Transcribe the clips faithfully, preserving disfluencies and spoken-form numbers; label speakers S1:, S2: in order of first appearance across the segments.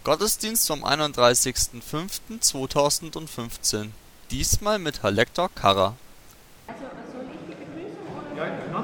S1: Gottesdienst vom einunddreißigsten fünften zweitausendfünfzehn. Diesmal mit Herr Lektor Karrer.
S2: Also soll ich die Begrüßung oder?
S3: Ja, genau.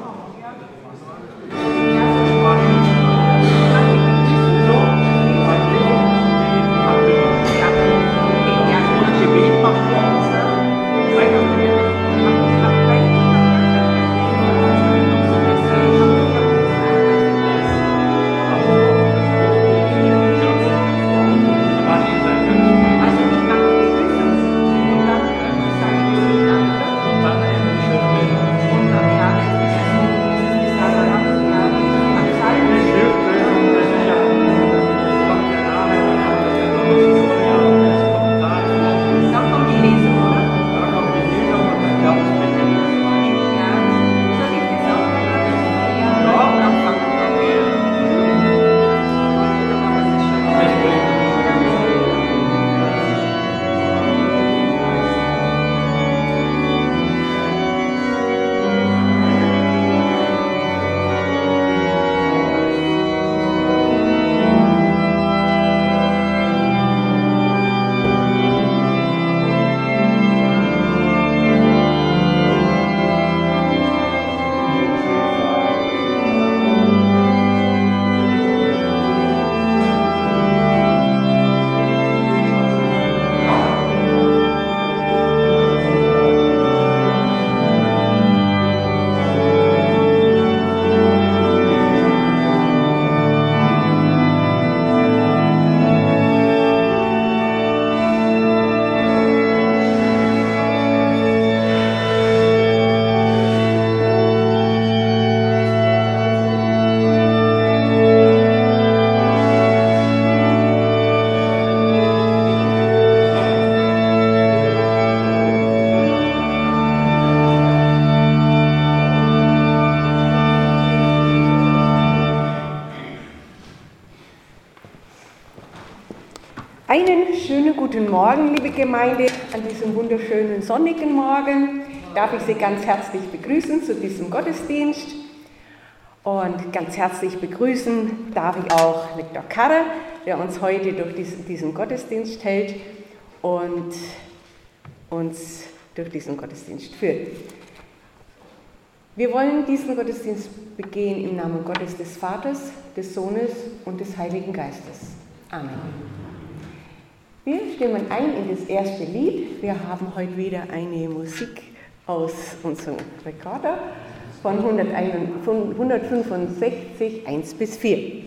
S2: Einen schönen guten Morgen, liebe Gemeinde, an diesem wunderschönen sonnigen Morgen darf ich Sie ganz herzlich begrüßen zu diesem Gottesdienst und ganz herzlich begrüßen darf ich auch Lektor Karrer, der uns heute durch diesen, diesen Gottesdienst hält und uns durch diesen Gottesdienst führt. Wir wollen diesen Gottesdienst begehen im Namen Gottes des Vaters, des Sohnes und des Heiligen Geistes. Amen. Wir stimmen ein in das erste Lied. Wir haben heute wieder eine Musik aus unserem Rekorder von hundertfünfundsechzig, eins bis vier.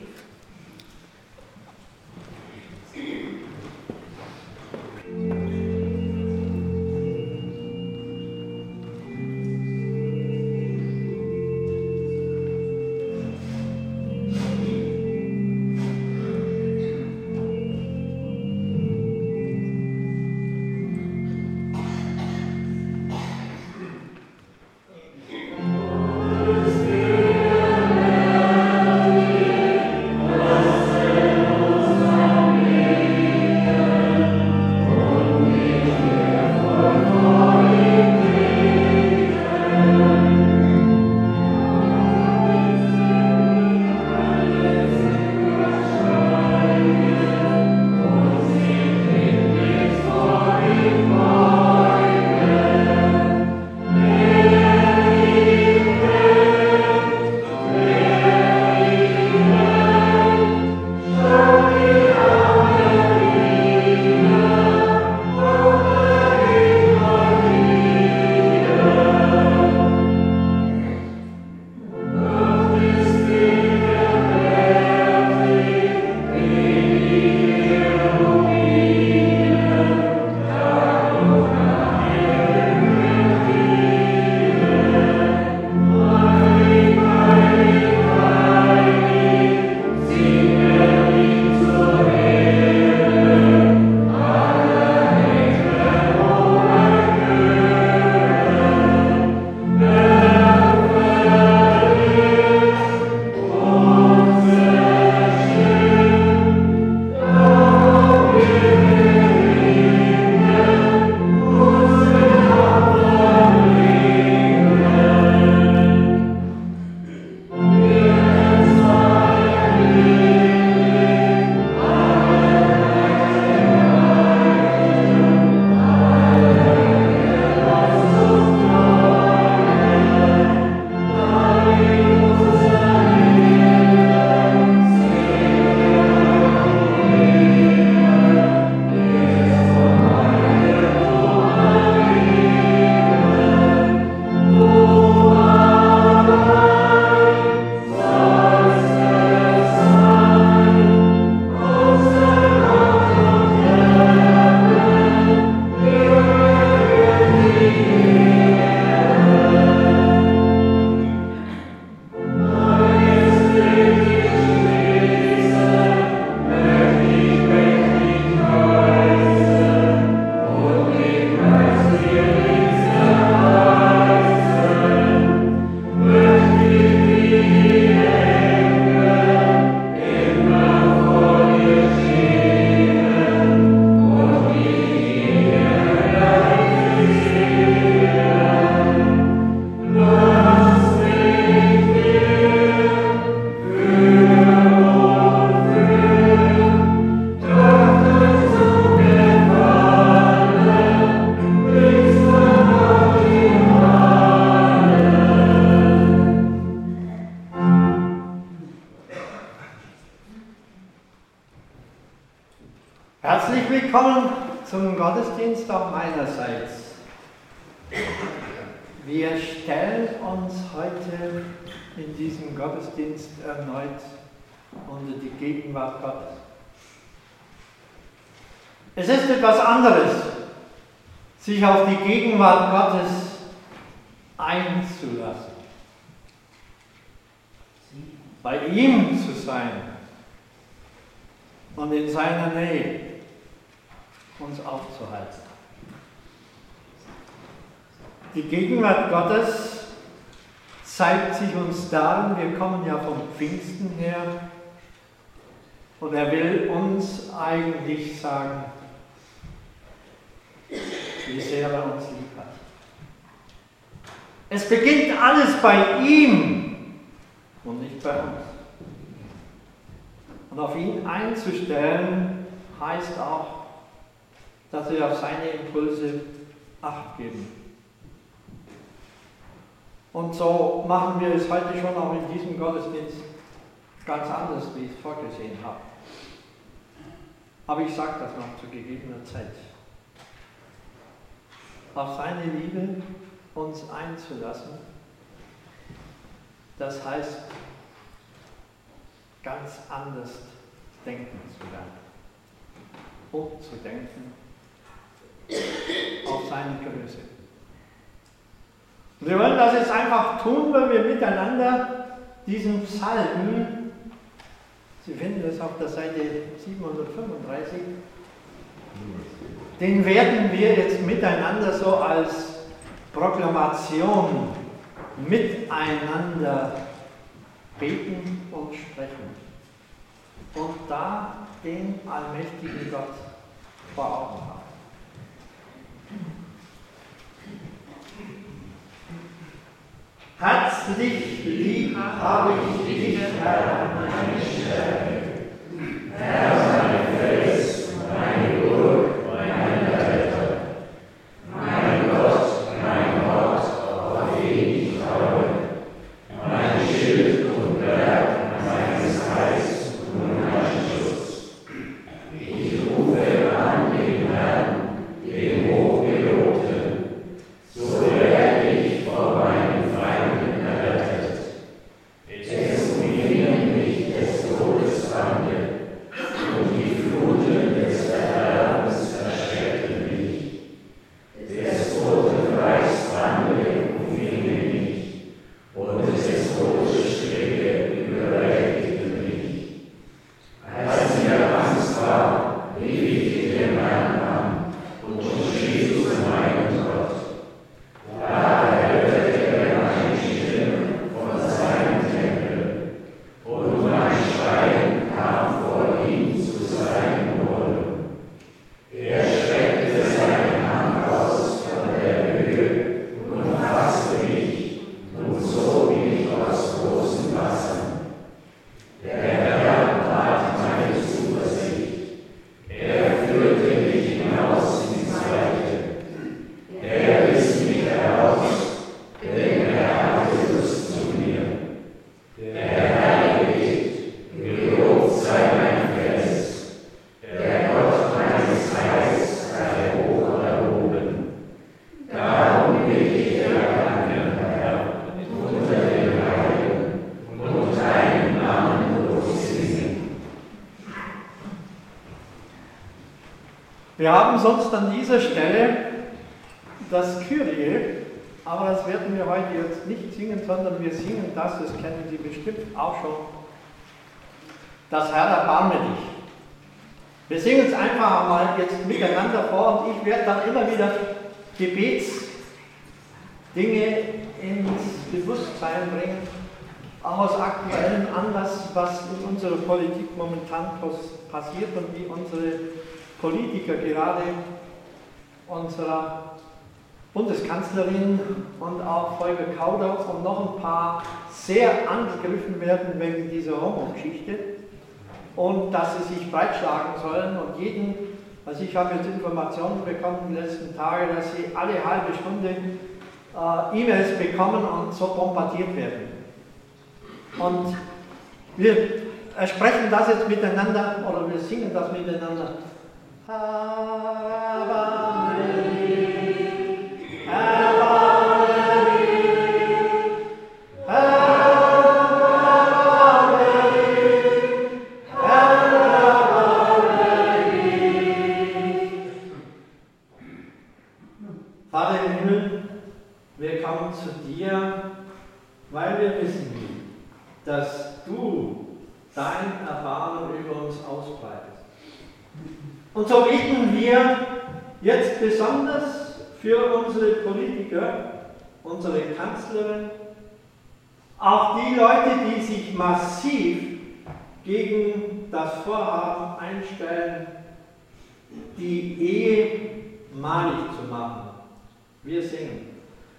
S3: Herzlich willkommen zum Gottesdienst auch meinerseits. Wir stellen uns heute in diesem Gottesdienst erneut unter die Gegenwart Gottes. Es ist etwas anderes, sich auf die Gegenwart Gottes einzulassen, bei ihm zu sein und in seiner Nähe uns aufzuhalten. Die Gegenwart Gottes zeigt sich uns darin, wir kommen ja vom Pfingsten her und er will uns eigentlich sagen, wie sehr er uns lieb hat. Es beginnt alles bei ihm und nicht bei uns. Und auf ihn einzustellen, heißt auch, dass wir auf seine Impulse Acht geben. Und so machen wir es heute schon auch in diesem Gottesdienst ganz anders, wie ich es vorgesehen habe. Aber ich sage das noch zu gegebener Zeit. Auf seine Liebe uns einzulassen, das heißt, ganz anders denken zu lernen, umzudenken auf seine Größe. Wir wollen das jetzt einfach tun, weil wir miteinander diesen Psalm, Sie finden es auf der Seite siebenhundertfünfunddreißig, den werden wir jetzt miteinander so als Proklamation miteinander beten und sprechen. Und da den allmächtigen Gott vor Augen haben. Herzlich lieb habe ich dich, Herr, meine Stärke, Herr, mein Fels, meine Burg, mein Retter, mein Gott, mein Gott, auf den ich traue, mein Schild und Berg meines Heils und mein Schutz. Ich rufe an den Herrn, den Hochgelobten, so werde ich vor meinen Feinden errettet. Es umgingen mich des Todes Bande, und die Fluten des Verderbens erschreckten mich. Des Totenreichs Bande umfingen mich, und des Todes Stricke überwältigten mich. Als mir Angst war, rief ich den Herrn an und schrie zu meinem Gott. Da erhörte er meine Stimme von seinem Tempel, und mein Schreien kam vor ihm zu seinem Wohl. Er streckte seine Hand aus von der Höhe und fasste mich und zog mich aus großen Wassern. Der Herr tat meine Zuversicht. Er führte mich hinaus ins Weite. Er riss mich heraus, denn er hatte Lust zu mir. Der Herr lebt, gelobt sei mein Fels. Der Gott meines Heils sei hoch erhoben. Darum will ich erlangen, Herr, unter den Heiligen und deinen Namen lossingen. Wir haben sonst an dieser Stelle das Kyrie, aber das werden wir heute jetzt nicht singen, sondern wir singen das, das kennen Sie bestimmt auch schon, das Herr erbarme dich. Wir singen es einfach mal jetzt miteinander vor und ich werde dann immer wieder Gebetsdinge ins Bewusstsein bringen, auch aus aktuellem Anlass, was in unserer Politik momentan passiert und wie unsere Politiker gerade unserer Bundeskanzlerin und auch Volker Kauder und noch ein paar sehr angegriffen werden wegen dieser Homo-Geschichte und dass sie sich breitschlagen sollen und jeden, also ich habe jetzt Informationen bekommen in den letzten Tagen, dass sie alle halbe Stunde äh, E-Mails bekommen und so bombardiert werden. Und wir sprechen das jetzt miteinander oder wir singen das miteinander. Vater im Himmel, wir kommen zu dir, weil wir wissen, dass du dein Erbarmen über uns ausbreitest. Und so beten wir jetzt besonders für unsere Politiker, unsere Kanzlerin, auch die Leute, die sich massiv gegen das Vorhaben einstellen, die Ehe malig zu machen. Wir singen.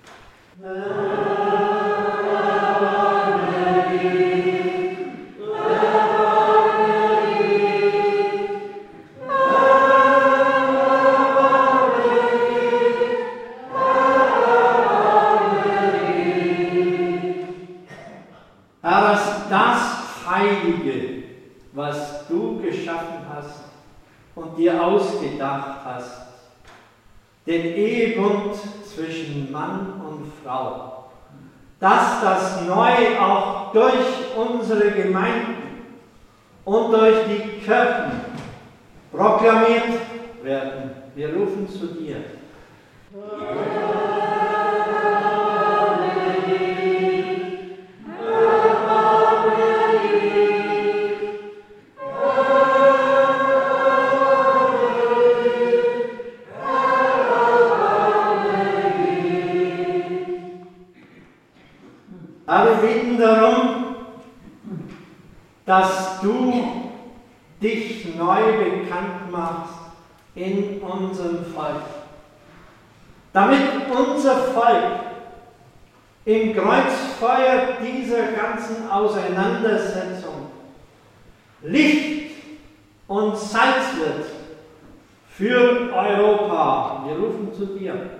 S3: Aber das Heilige, was du geschaffen hast und dir ausgedacht hast, den Ehebund zwischen Mann und Frau, dass das neu auch durch unsere Gemeinden und durch die Kirchen proklamiert werden. Wir rufen zu dir. Aber wir bitten darum, dass du dich neu bekannt machst in unserem Volk, damit unser Volk im Kreuzfeuer dieser ganzen Auseinandersetzung Licht und Salz wird für Europa. Wir rufen zu dir.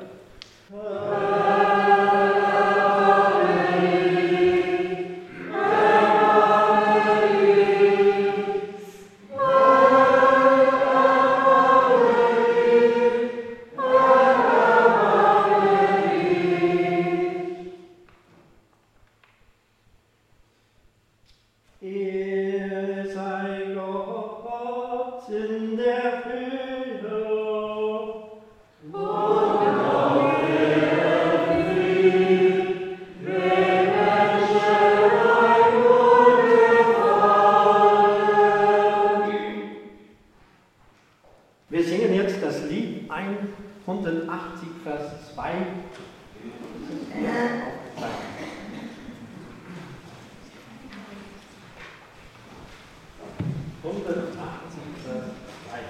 S3: Wir singen jetzt das Lied hundertachtzig, Vers zwei. hundertachtzig, Vers zwei.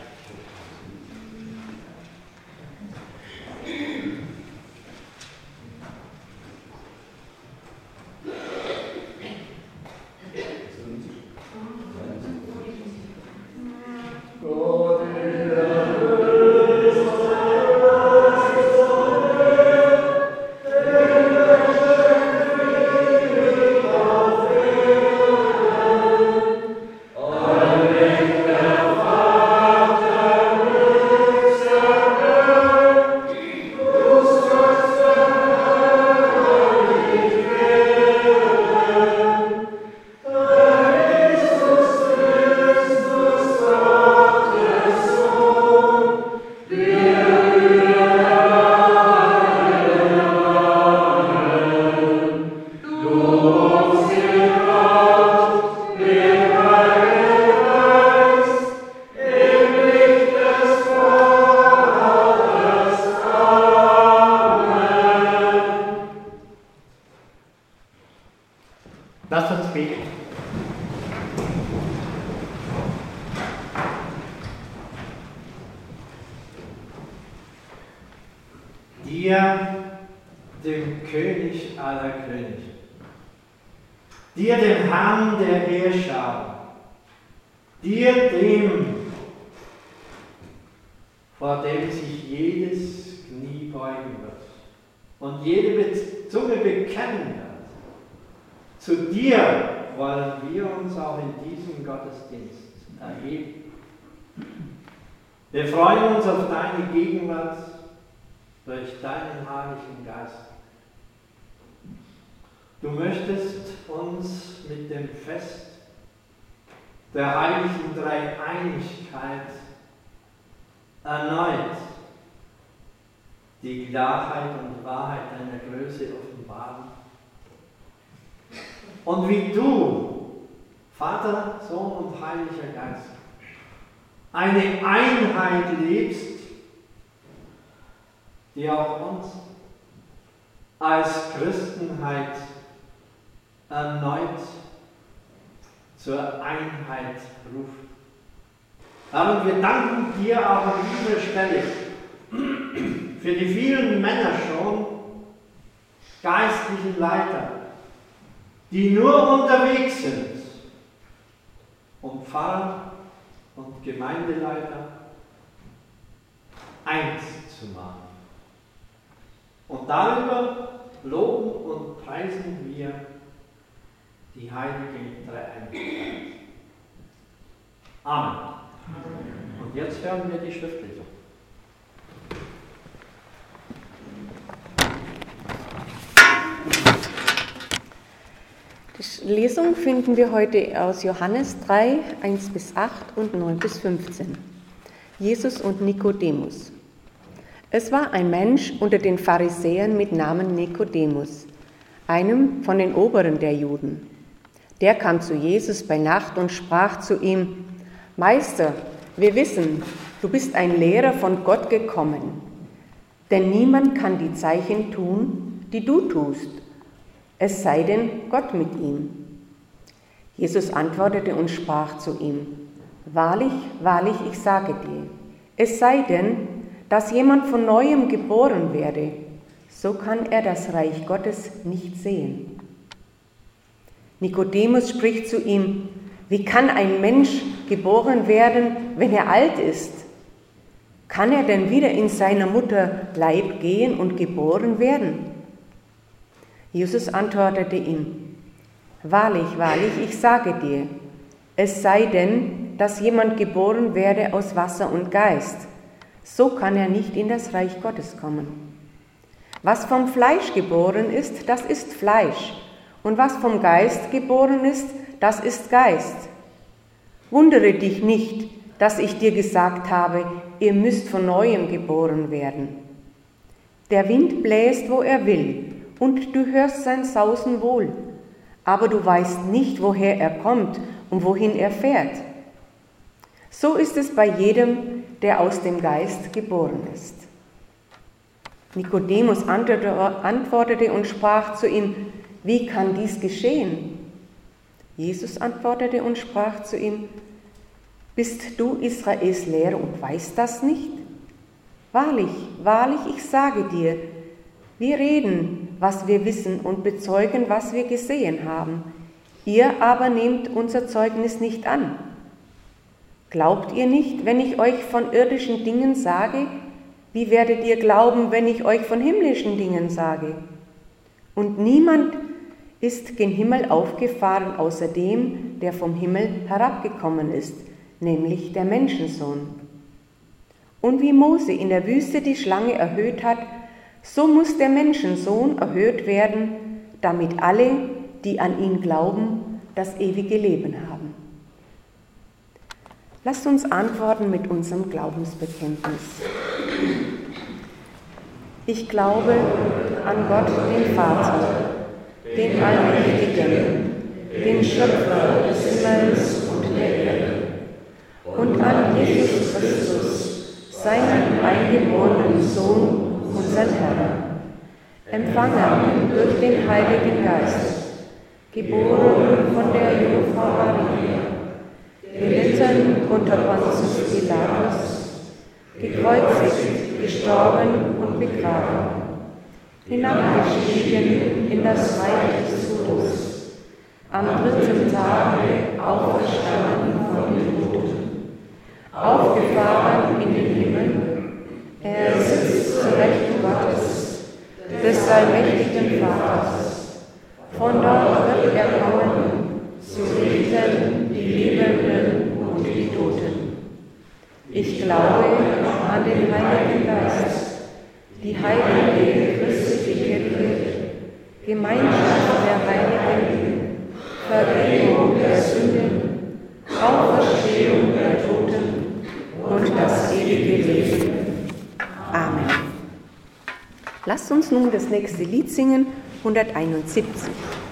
S3: Lasst uns beten. Dir, dem König aller Könige, dir, dem Herrn der Heerschar, dir, dem, vor dem sich jedes Knie beugen wird und jede Zunge bekennen wird. Zu dir wollen wir uns auch in diesem Gottesdienst erheben. Wir freuen uns auf deine Gegenwart durch deinen Heiligen Geist. Du möchtest uns mit dem Fest der heiligen Dreieinigkeit erneut die Klarheit und Wahrheit deiner Größe offenbaren. Und wie du, Vater, Sohn und Heiliger Geist, eine Einheit lebst, die auch uns als Christenheit erneut zur Einheit ruft. Herr, und wir danken dir auch an dieser Stelle für die vielen Männer schon, geistlichen Leiter, die nur unterwegs sind, um Pfarrer und Gemeindeleiter eins zu machen. Und darüber loben und preisen wir die heilige Dreieinigkeit. Amen. Und jetzt hören wir die Schriftlesung.
S2: Die Lesung finden wir heute aus Johannes drei, eins bis acht und neun bis fünfzehn. Jesus und Nikodemus. Es war ein Mensch unter den Pharisäern mit Namen Nikodemus, einem von den Oberen der Juden. Der kam zu Jesus bei Nacht und sprach zu ihm: Meister, wir wissen, du bist ein Lehrer von Gott gekommen, denn niemand kann die Zeichen tun, die du tust, es sei denn Gott mit ihm. Jesus antwortete und sprach zu ihm: Wahrlich, wahrlich, ich sage dir, es sei denn, dass jemand von Neuem geboren werde, so kann er das Reich Gottes nicht sehen. Nikodemus spricht zu ihm: Wie kann ein Mensch geboren werden, wenn er alt ist? Kann er denn wieder in seiner Mutter Leib gehen und geboren werden? Jesus antwortete ihm: Wahrlich, wahrlich, ich sage dir, es sei denn, dass jemand geboren werde aus Wasser und Geist, so kann er nicht in das Reich Gottes kommen. Was vom Fleisch geboren ist, das ist Fleisch, und was vom Geist geboren ist, das ist Geist. Wundere dich nicht, dass ich dir gesagt habe, ihr müsst von Neuem geboren werden. Der Wind bläst, wo er will, und du hörst sein Sausen wohl, aber du weißt nicht, woher er kommt und wohin er fährt. So ist es bei jedem, der aus dem Geist geboren ist. Nikodemus antwortete und sprach zu ihm: Wie kann dies geschehen? Jesus antwortete und sprach zu ihm: Bist du Israels Lehrer und weißt das nicht? Wahrlich, wahrlich, ich sage dir, wir reden, was wir wissen und bezeugen, was wir gesehen haben. Ihr aber nehmt unser Zeugnis nicht an. Glaubt ihr nicht, wenn ich euch von irdischen Dingen sage? Wie werdet ihr glauben, wenn ich euch von himmlischen Dingen sage? Und niemand ist gen Himmel aufgefahren, außer dem, der vom Himmel herabgekommen ist, nämlich der Menschensohn. Und wie Mose in der Wüste die Schlange erhöht hat, so muss der Menschensohn erhöht werden, damit alle, die an ihn glauben, das ewige Leben haben. Lasst uns antworten mit unserem Glaubensbekenntnis. Ich glaube an Gott, den Vater, den Allmächtigen, den Schöpfer des Himmels und der Erde, und an Jesus Christus, seinen eingeborenen Sohn, unseren Herrn, empfangen durch den Heiligen Geist, geboren von der Jungfrau Maria, gelitten unter Pontius Pilatus, gekreuzigt, gestorben und begraben, hinabgestiegen in das Reich des Todes, am dritten Tage auferstanden von den Toten, aufgefahren in den Himmel, er sitzt zur Rechten Gottes, des allmächtigen Vaters. Von dort wird er kommen, zu richten die Lebenden und die Toten. Ich glaube an den Heiligen Geist, die heilige christliche Kirche, Gemeinschaft der Heiligen, Vergebung der Sünden, Auferstehung der Toten und das ewige Leben. Amen. Lasst uns nun das nächste Lied singen, hunderteinundsiebzig.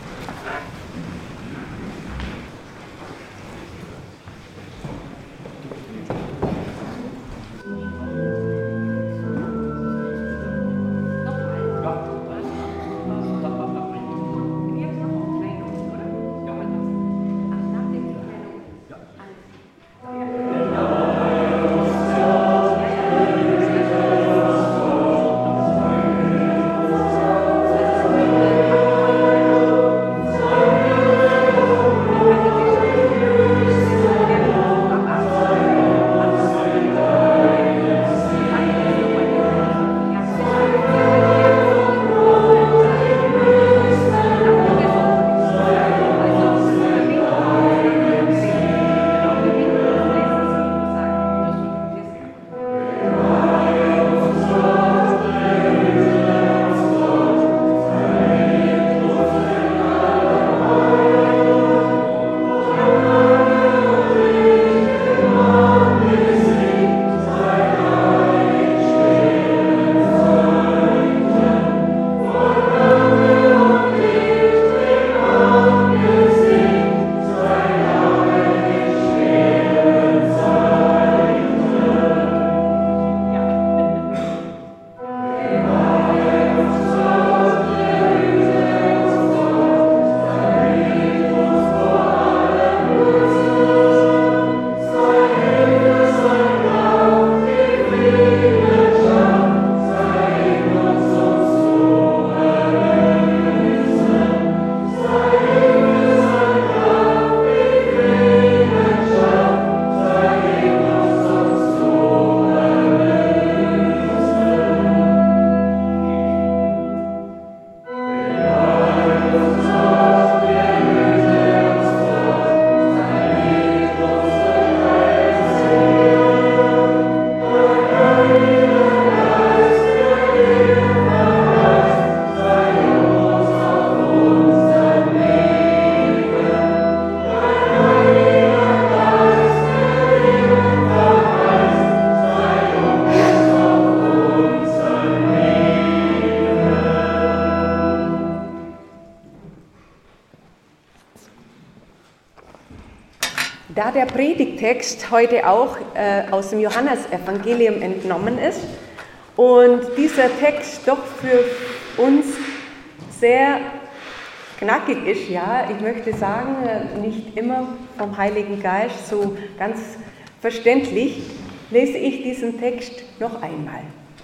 S2: Da der Predigttext heute auch äh, aus dem Johannesevangelium entnommen ist und dieser Text doch für uns sehr knackig ist, ja, ich möchte sagen, nicht immer vom Heiligen Geist so ganz verständlich, lese ich diesen Text noch einmal.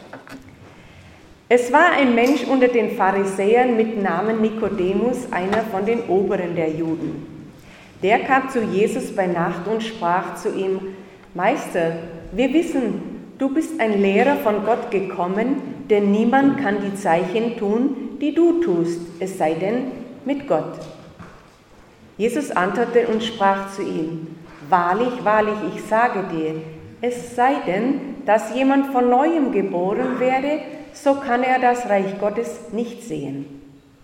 S2: Es war ein Mensch unter den Pharisäern mit Namen Nikodemus, einer von den Oberen der Juden. Der kam zu Jesus bei Nacht und sprach zu ihm: Meister, wir wissen, du bist ein Lehrer von Gott gekommen, denn niemand kann die Zeichen tun, die du tust, es sei denn mit Gott. Jesus antwortete und sprach zu ihm: Wahrlich, wahrlich, ich sage dir, es sei denn, dass jemand von Neuem geboren werde, so kann er das Reich Gottes nicht sehen.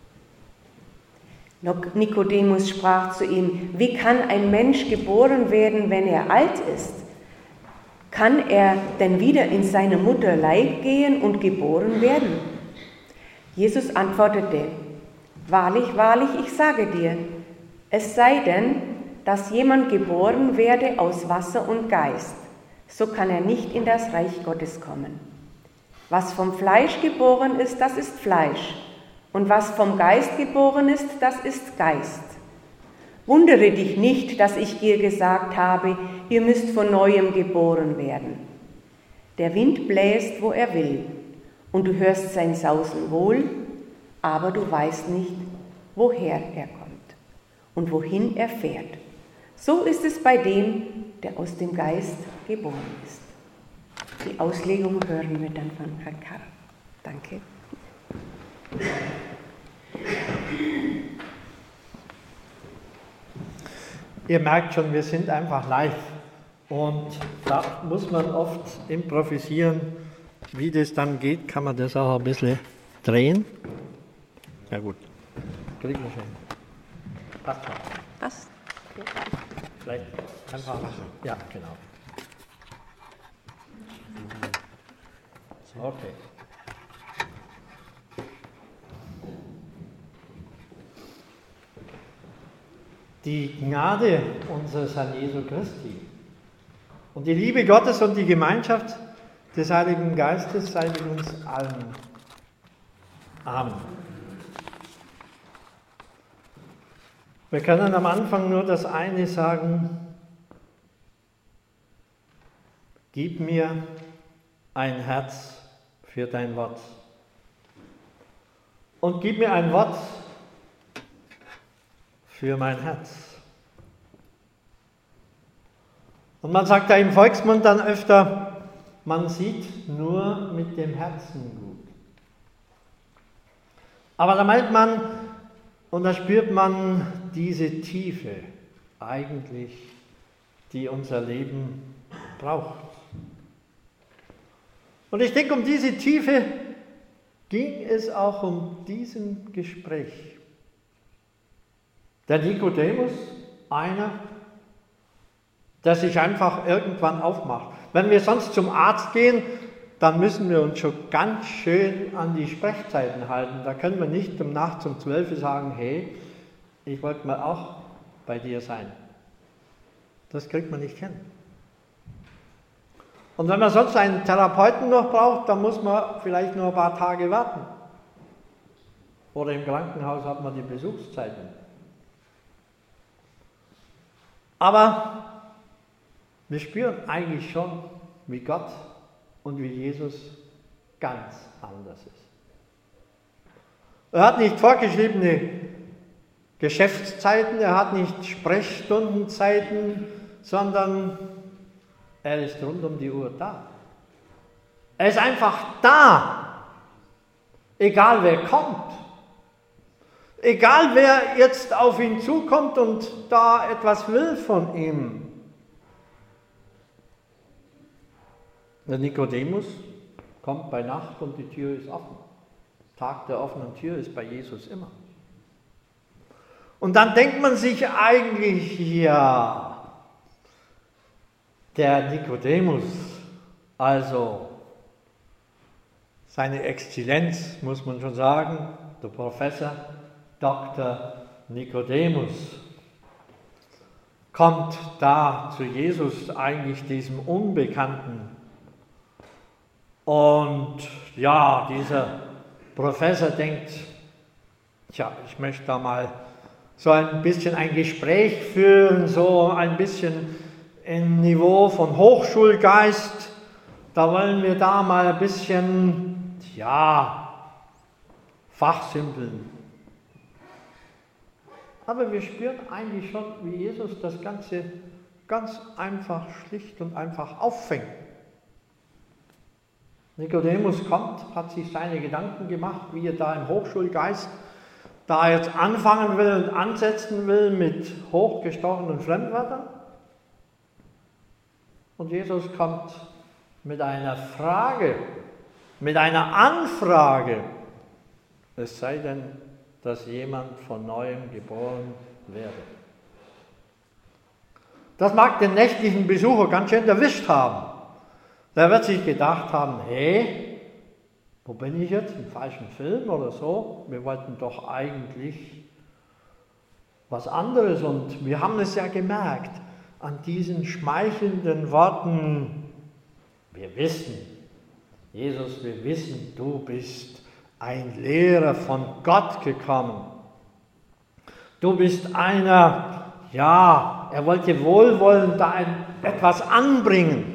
S2: Nikodemus sprach zu ihm: Wie kann ein Mensch geboren werden, wenn er alt ist? Kann er denn wieder in seine Mutter Leib gehen und geboren werden? Jesus antwortete: Wahrlich, wahrlich, ich sage dir, es sei denn, dass jemand geboren werde aus Wasser und Geist, so kann er nicht in das Reich Gottes kommen. Was vom Fleisch geboren ist, das ist Fleisch. Und was vom Geist geboren ist, das ist Geist. Wundere dich nicht, dass ich dir gesagt habe, ihr müsst von Neuem geboren werden. Der Wind bläst, wo er will, und du hörst sein Sausen wohl, aber du weißt nicht, woher er kommt und wohin er fährt. So ist es bei dem, der aus dem Geist geboren ist. Die Auslegung hören wir dann von Herrn Karl. Danke.
S4: Ihr merkt schon, wir sind einfach live. Und da muss man oft improvisieren. Wie das dann geht, kann man das auch ein bisschen drehen. Ja gut, kriegen wir schon. Passt schon.
S2: Passt.
S4: Vielleicht einfach. Ja, genau. Okay. Die Gnade unseres Herrn Jesu Christi und die Liebe Gottes und die Gemeinschaft des Heiligen Geistes sei mit uns allen. Amen. Wir können am Anfang nur das eine sagen: Gib mir ein Herz für dein Wort. Und gib mir ein Wort für mein Herz. Und man sagt ja im Volksmund dann öfter, man sieht nur mit dem Herzen gut. Aber da meint man, und da spürt man diese Tiefe eigentlich, die unser Leben braucht. Und ich denke, um diese Tiefe ging es auch um diesem Gespräch. Der Nikodemus, einer, der sich einfach irgendwann aufmacht. Wenn wir sonst zum Arzt gehen, dann müssen wir uns schon ganz schön an die Sprechzeiten halten. Da können wir nicht um nachts um zwölf sagen, hey, ich wollte mal auch bei dir sein. Das kriegt man nicht hin. Und wenn man sonst einen Therapeuten noch braucht, dann muss man vielleicht nur ein paar Tage warten. Oder im Krankenhaus hat man die Besuchszeiten. Aber wir spüren eigentlich schon, wie Gott und wie Jesus ganz anders ist. Er hat nicht vorgeschriebene Geschäftszeiten, er hat nicht Sprechstundenzeiten, sondern er ist rund um die Uhr da. Er ist einfach da, egal wer kommt. Egal wer jetzt auf ihn zukommt und da etwas will von ihm. Der Nikodemus kommt bei Nacht und die Tür ist offen. Tag der offenen Tür ist bei Jesus immer. Und dann denkt man sich eigentlich, ja, der Nikodemus, also seine Exzellenz, muss man schon sagen, der Professor Doktor Nikodemus, kommt da zu Jesus, eigentlich diesem Unbekannten. Und ja, dieser Professor denkt, tja, ich möchte da mal so ein bisschen ein Gespräch führen, so ein bisschen im Niveau von Hochschulgeist. Da wollen wir da mal ein bisschen, ja, fachsimpeln. Aber wir spüren eigentlich schon, wie Jesus das Ganze ganz einfach, schlicht und einfach auffängt. Nikodemus kommt, hat sich seine Gedanken gemacht, wie er da im Hochschulgeist da jetzt anfangen will und ansetzen will mit hochgestochenen Fremdwörtern. Und Jesus kommt mit einer Frage, mit einer Anfrage, es sei denn, dass jemand von Neuem geboren werde. Das mag den nächtlichen Besucher ganz schön erwischt haben. Der wird sich gedacht haben, hey, wo bin ich jetzt, im falschen Film oder so? Wir wollten doch eigentlich was anderes und wir haben es ja gemerkt an diesen schmeichelnden Worten. Wir wissen, Jesus, wir wissen, du bist ein Lehrer von Gott gekommen. Du bist einer, ja, er wollte wohlwollend da ein, etwas anbringen.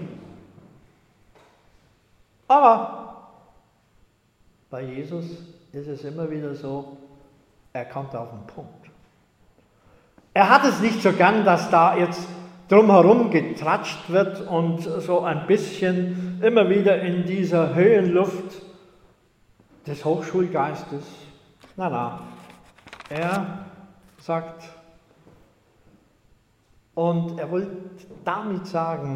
S4: Aber bei Jesus ist es immer wieder so, er kommt auf den Punkt. Er hat es nicht so gern, dass da jetzt drumherum getratscht wird und so ein bisschen immer wieder in dieser Höhenluft des Hochschulgeistes. Na, na, er sagt, Und er wollte damit sagen,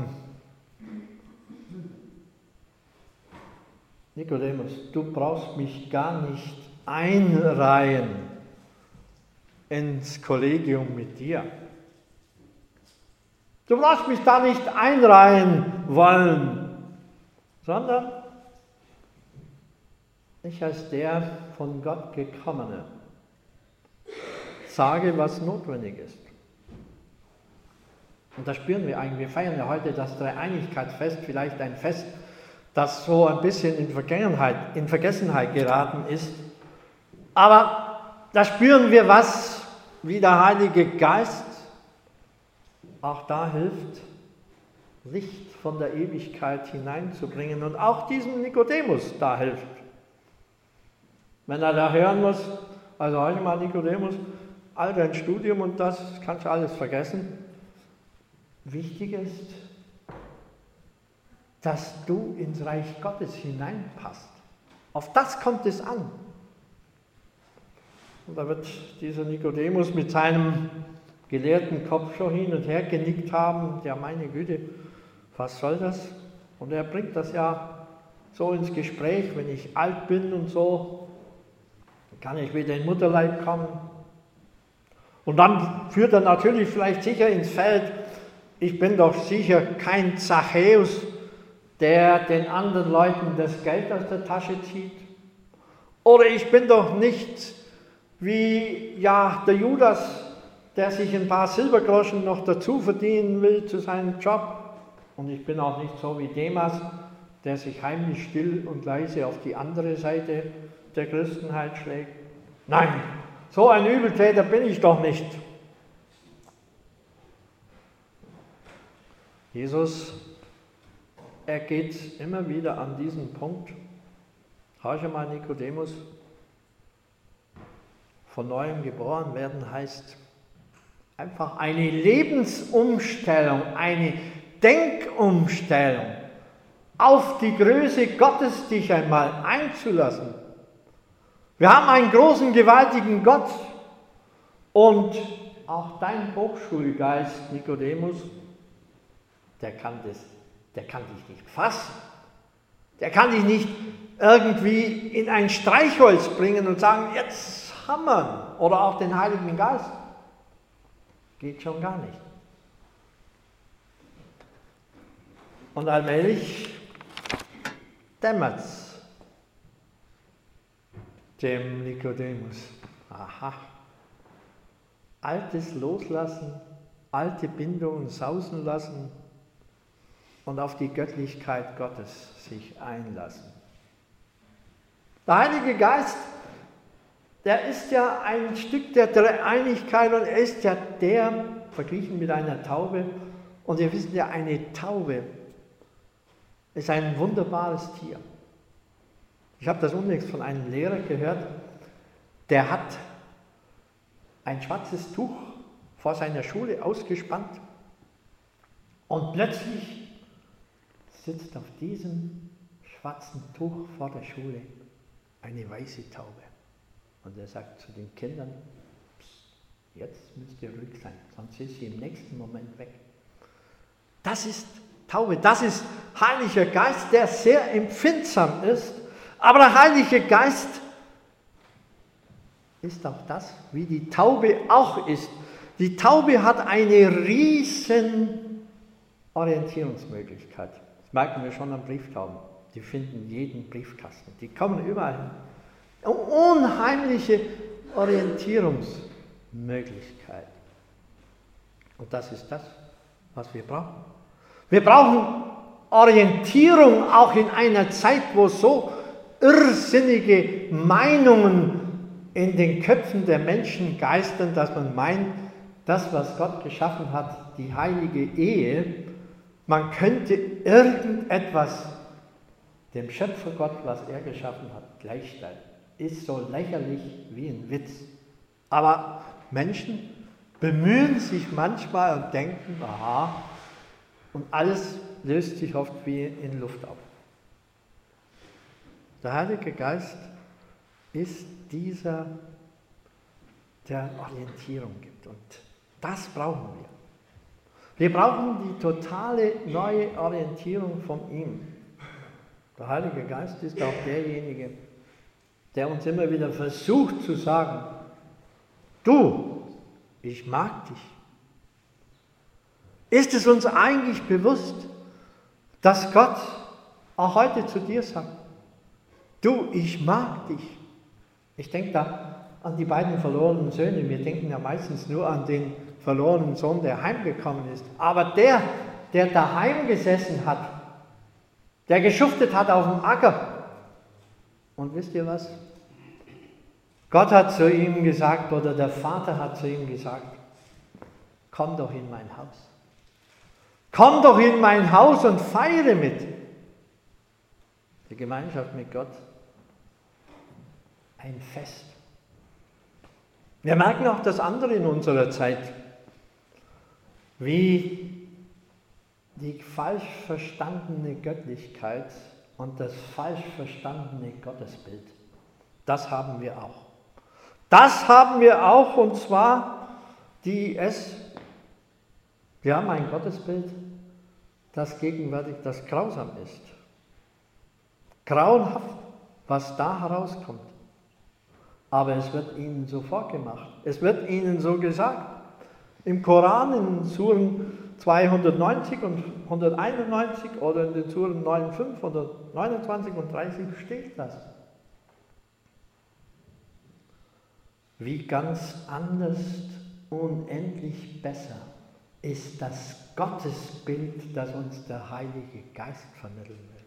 S4: Nikodemus, du brauchst mich gar nicht einreihen ins Kollegium mit dir. Du brauchst mich da nicht einreihen wollen, sondern ich als der von Gott gekommene sage, was notwendig ist. Und das spüren wir eigentlich. Wir feiern ja heute das Dreieinigkeitsfest, vielleicht ein Fest, das so ein bisschen in Vergangenheit, in Vergessenheit geraten ist. Aber da spüren wir was, wie der Heilige Geist auch da hilft, Licht von der Ewigkeit hineinzubringen und auch diesem Nikodemus da hilft. Wenn er da hören muss, also heute mal Nikodemus, all dein Studium und das kannst du alles vergessen. Wichtig ist, dass du ins Reich Gottes hineinpasst. Auf das kommt es an. Und da wird dieser Nikodemus mit seinem gelehrten Kopf schon hin und her genickt haben. Ja, meine Güte, was soll das? Und er bringt das ja so ins Gespräch, wenn ich alt bin und so, dann kann ich wieder in den Mutterleib kommen. Und dann führt er natürlich vielleicht sicher ins Feld, ich bin doch sicher kein Zachäus, der den anderen Leuten das Geld aus der Tasche zieht. Oder ich bin doch nicht wie ja, der Judas, der sich ein paar Silbergroschen noch dazu verdienen will zu seinem Job. Und ich bin auch nicht so wie Demas, der sich heimlich still und leise auf die andere Seite der Christenheit schlägt. Nein, so ein Übeltäter bin ich doch nicht. Jesus, er geht immer wieder an diesen Punkt. Horche mal, Nikodemus, von neuem geboren werden heißt einfach eine Lebensumstellung, eine Denkumstellung, auf die Größe Gottes dich einmal einzulassen. Wir haben einen großen, gewaltigen Gott und auch dein Hochschulgeist, Nikodemus, der kann das, der kann dich nicht fassen. Der kann dich nicht irgendwie in ein Streichholz bringen und sagen, jetzt haben wir ihn. Oder auch den Heiligen Geist. Geht schon gar nicht. Und allmählich dämmert es dem Nikodemus. Aha. Altes loslassen, alte Bindungen sausen lassen und auf die Göttlichkeit Gottes sich einlassen. Der Heilige Geist, der ist ja ein Stück der Dreieinigkeit und er ist ja der, verglichen mit einer Taube, und wir wissen ja, eine Taube ist ein wunderbares Tier. Ich habe das unlängst von einem Lehrer gehört, der hat ein schwarzes Tuch vor seiner Schule ausgespannt und plötzlich sitzt auf diesem schwarzen Tuch vor der Schule eine weiße Taube. Und er sagt zu den Kindern, Psst, jetzt müsst ihr ruhig sein, sonst ist sie im nächsten Moment weg. Das ist Taube, das ist Heiliger Geist, der sehr empfindsam ist. Aber der Heilige Geist ist auch das, wie die Taube auch ist. Die Taube hat eine riesen Orientierungsmöglichkeit. Das merken wir schon an Brieftauben. Die finden jeden Briefkasten. Die kommen überall hin. Eine unheimliche Orientierungsmöglichkeit. Und das ist das, was wir brauchen. Wir brauchen Orientierung auch in einer Zeit, wo so irrsinnige Meinungen in den Köpfen der Menschen geistern, dass man meint, das, was Gott geschaffen hat, die heilige Ehe, man könnte irgendetwas dem Schöpfergott, was er geschaffen hat, gleichstellen. Ist so lächerlich wie ein Witz. Aber Menschen bemühen sich manchmal und denken, aha, und alles löst sich oft wie in Luft auf. Der Heilige Geist ist dieser, der Orientierung gibt. Und das brauchen wir. Wir brauchen die totale neue Orientierung von ihm. Der Heilige Geist ist auch derjenige, der uns immer wieder versucht zu sagen, du, ich mag dich. Ist es uns eigentlich bewusst, dass Gott auch heute zu dir sagt, du, ich mag dich. Ich denke da an die beiden verlorenen Söhne. Wir denken ja meistens nur an den verlorenen Sohn, der heimgekommen ist. Aber der, der daheim gesessen hat, der geschuftet hat auf dem Acker. Und wisst ihr was? Gott hat zu ihm gesagt, oder der Vater hat zu ihm gesagt, komm doch in mein Haus. Komm doch in mein Haus und feiere mit. Die Gemeinschaft mit Gott, ein Fest. Wir merken auch das andere in unserer Zeit, wie die falsch verstandene Göttlichkeit und das falsch verstandene Gottesbild. Das haben wir auch. Das haben wir auch, und zwar die es, wir haben ein Gottesbild, das gegenwärtig das grausam ist. Grauenhaft, was da herauskommt. Aber es wird ihnen so vorgemacht. Es wird ihnen so gesagt. Im Koran, in Suren zweihundertneunzig und hunderteinundneunzig oder in den Suren neun, fünf oder neunundzwanzig und dreißig steht das. Wie ganz anders, unendlich besser ist das Gottesbild, das uns der Heilige Geist vermitteln will.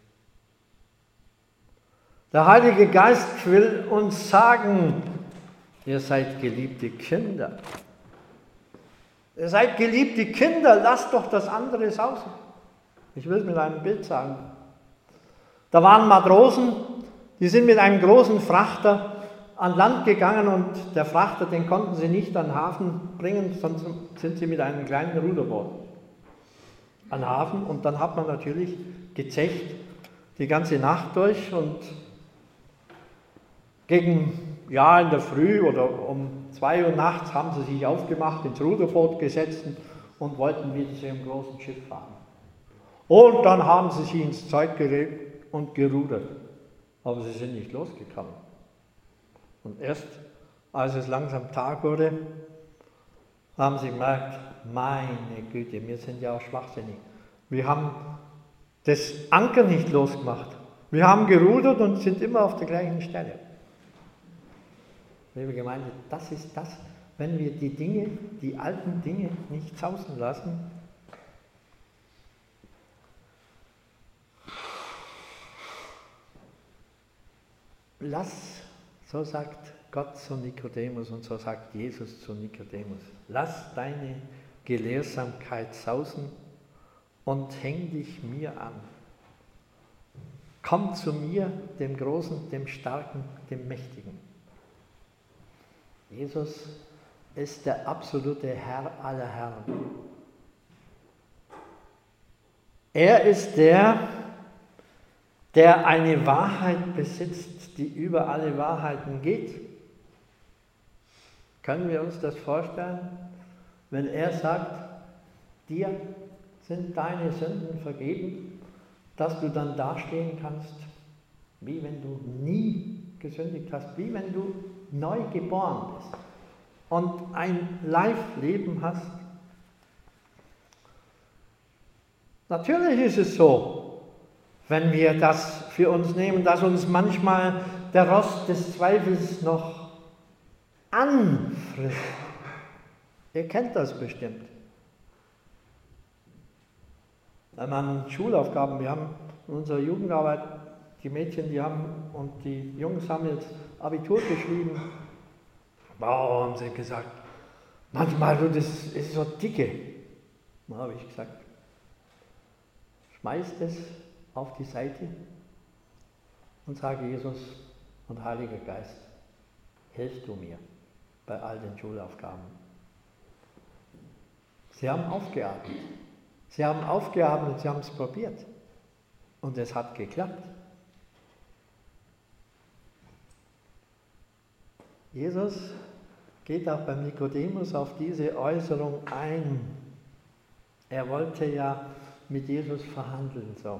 S4: Der Heilige Geist will uns sagen, ihr seid geliebte Kinder. Ihr seid geliebte Kinder, lasst doch das andere sausen. Ich will es mit einem Bild sagen. Da waren Matrosen, die sind mit einem großen Frachter an Land gegangen und der Frachter, den konnten sie nicht an den Hafen bringen, sonst sind sie mit einem kleinen Ruderboot an den Hafen, und dann hat man natürlich gezecht die ganze Nacht durch, und gegen, ja, in der Früh oder um zwei Uhr nachts haben sie sich aufgemacht, ins Ruderboot gesetzt und wollten wieder zu ihrem großen Schiff fahren. Und dann haben sie sich ins Zeug gelegt und gerudert. Aber sie sind nicht losgekommen. Und erst als es langsam Tag wurde, haben sie gemerkt, meine Güte, wir sind ja auch schwachsinnig. Wir haben das Anker nicht losgemacht. Wir haben gerudert und sind immer auf der gleichen Stelle. Liebe Gemeinde, das ist das, wenn wir die Dinge, die alten Dinge nicht sausen lassen. Lass, so sagt Gott zu Nikodemus und so sagt Jesus zu Nikodemus, lass deine Gelehrsamkeit sausen und häng dich mir an. Komm zu mir, dem Großen, dem Starken, dem Mächtigen. Jesus ist der absolute Herr aller Herren. Er ist der, der eine Wahrheit besitzt, die über alle Wahrheiten geht. Können wir uns das vorstellen, wenn er sagt, dir sind deine Sünden vergeben, dass du dann dastehen kannst, wie wenn du nie gesündigt hast, wie wenn du neu geboren bist und ein Live-Leben hast. Natürlich ist es so, wenn wir das für uns nehmen, dass uns manchmal der Rost des Zweifels noch anfrisst. Ihr kennt das bestimmt. Wenn man Schulaufgaben, wir haben in unserer Jugendarbeit, die Mädchen, die haben und die Jungs haben jetzt Abitur geschrieben. Wow, haben sie gesagt, manchmal, du, das ist so dicke. Da habe ich gesagt, schmeiß das auf die Seite und sage Jesus und Heiliger Geist, hilfst du mir bei all den Schulaufgaben. Sie haben aufgeatmet. Sie haben aufgeatmet, sie haben es probiert. Und es hat geklappt. Jesus geht auch beim Nikodemus auf diese Äußerung ein. Er wollte ja mit Jesus verhandeln. So.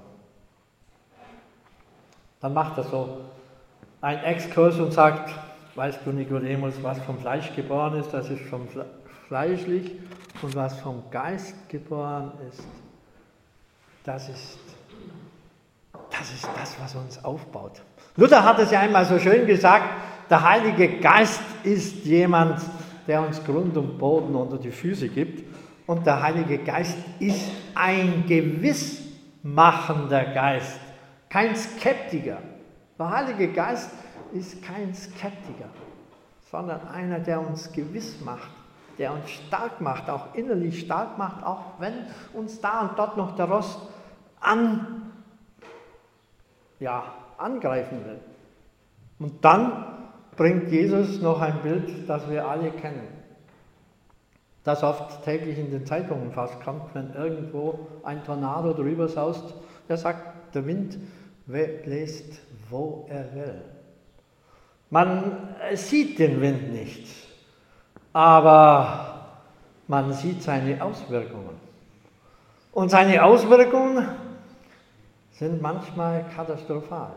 S4: Dann macht er so einen Exkurs und sagt, weißt du, Nikodemus, was vom Fleisch geboren ist, das ist vom Fle- fleischlich, und was vom Geist geboren ist, das ist, das ist das, was uns aufbaut. Luther hat es ja einmal so schön gesagt, der Heilige Geist ist jemand, der uns Grund und Boden unter die Füße gibt, und der Heilige Geist ist ein gewissmachender Geist, kein Skeptiker. Der Heilige Geist ist kein Skeptiker, sondern einer, der uns gewiss macht, der uns stark macht, auch innerlich stark macht, auch wenn uns da und dort noch der Rost an, ja, angreifen will. Und dann bringt Jesus noch ein Bild, das wir alle kennen, das oft täglich in den Zeitungen fast kommt, wenn irgendwo ein Tornado drüber saust. Er sagt, der Wind bläst, wo er will. Man sieht den Wind nicht, aber man sieht seine Auswirkungen. Und seine Auswirkungen sind manchmal katastrophal.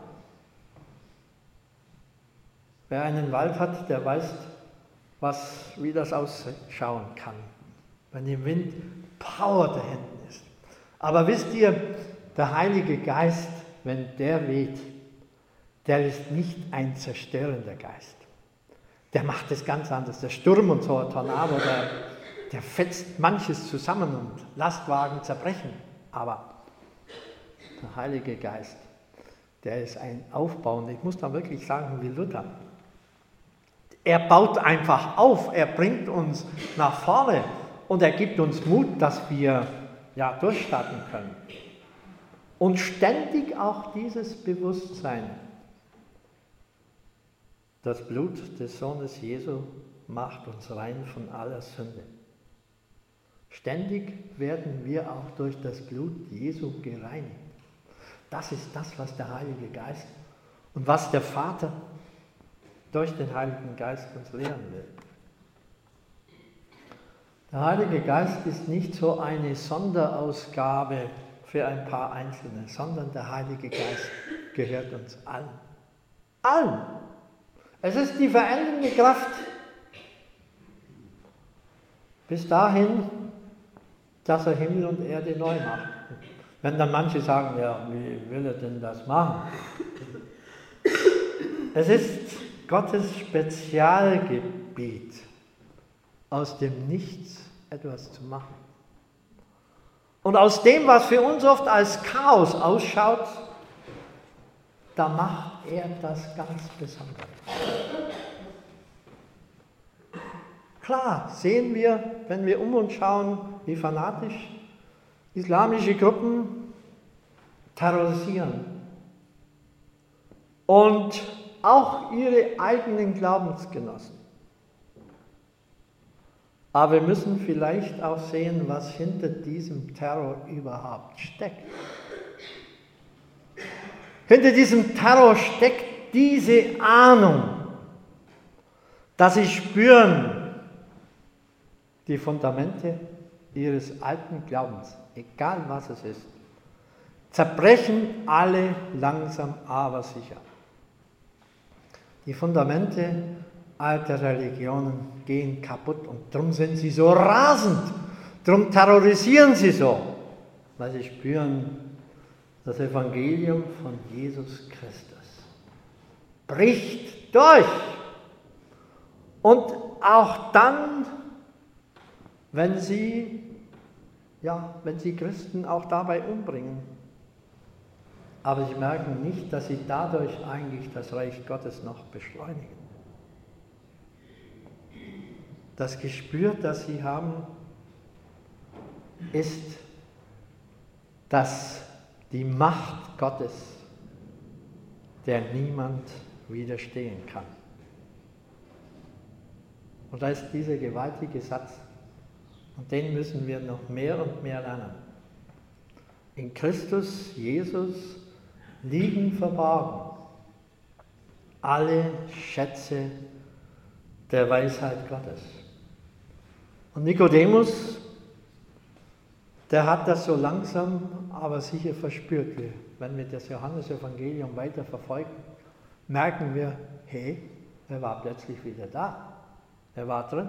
S4: Wer einen Wald hat, der weiß, was, wie das ausschauen kann, wenn im Wind Power da hinten ist. Aber wisst ihr, der Heilige Geist, wenn der weht, der ist nicht ein zerstörender Geist. Der macht es ganz anders. Der Sturm und so ein Tornado, der, der fetzt manches zusammen und Lastwagen zerbrechen. Aber der Heilige Geist, der ist ein Aufbauender. Ich muss da wirklich sagen, wie Luther. Er baut einfach auf, er bringt uns nach vorne und er gibt uns Mut, dass wir ja, durchstarten können. Und ständig auch dieses Bewusstsein, das Blut des Sohnes Jesu macht uns rein von aller Sünde. Ständig werden wir auch durch das Blut Jesu gereinigt. Das ist das, was der Heilige Geist und was der Vater durch den Heiligen Geist uns lehren will. Der Heilige Geist ist nicht so eine Sonderausgabe für ein paar Einzelne, sondern der Heilige Geist gehört uns allen. Allen! Es ist die verändernde Kraft. Bis dahin, dass er Himmel und Erde neu macht. Wenn dann manche sagen, ja, wie will er denn das machen? Es ist Gottes Spezialgebiet, aus dem Nichts etwas zu machen. Und aus dem, was für uns oft als Chaos ausschaut, da macht er das ganz Besondere. Klar, sehen wir, wenn wir um uns schauen, wie fanatisch islamische Gruppen terrorisieren und auch ihre eigenen Glaubensgenossen. Aber wir müssen vielleicht auch sehen, was hinter diesem Terror überhaupt steckt. Hinter diesem Terror steckt diese Ahnung, dass sie spüren, die Fundamente ihres alten Glaubens, egal was es ist, zerbrechen alle langsam aber sicher. Die Fundamente alter Religionen gehen kaputt und darum sind sie so rasend, darum terrorisieren sie so, weil sie spüren, das Evangelium von Jesus Christus bricht durch. Und auch dann, wenn sie, ja, wenn sie Christen auch dabei umbringen. Aber sie merken nicht, dass sie dadurch eigentlich das Reich Gottes noch beschleunigen. Das Gespür, das sie haben, ist, dass die Macht Gottes, der niemand widerstehen kann. Und da ist dieser gewaltige Satz, und den müssen wir noch mehr und mehr lernen. In Christus Jesus liegen verborgen alle Schätze der Weisheit Gottes. Und Nikodemus, der hat das so langsam, aber sicher verspürt. Wenn wir das Johannesevangelium weiter verfolgen, merken wir, hey, er war plötzlich wieder da. Er war drin.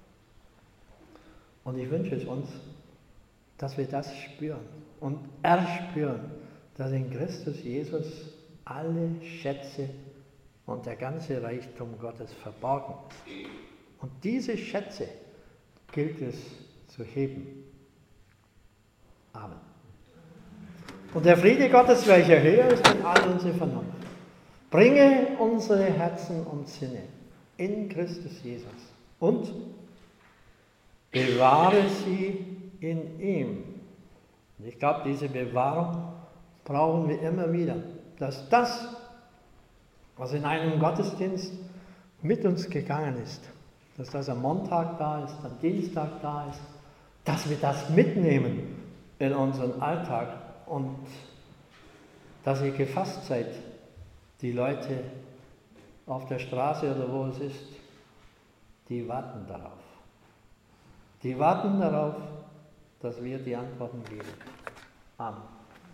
S4: Und ich wünsche es uns, dass wir das spüren und erspüren, dass in Christus Jesus alle Schätze und der ganze Reichtum Gottes verborgen ist. Und diese Schätze gilt es zu heben. Amen. Und der Friede Gottes, welcher höher ist als all unsere Vernunft, bringe unsere Herzen und Sinne in Christus Jesus und bewahre sie in ihm. Und ich glaube, diese Bewahrung brauchen wir immer wieder, dass das, was in einem Gottesdienst mit uns gegangen ist, dass das am Montag da ist, am Dienstag da ist, dass wir das mitnehmen in unseren Alltag und dass ihr gefasst seid, die Leute auf der Straße oder wo es ist, die warten darauf. Die warten darauf, dass wir die Antworten geben. Amen.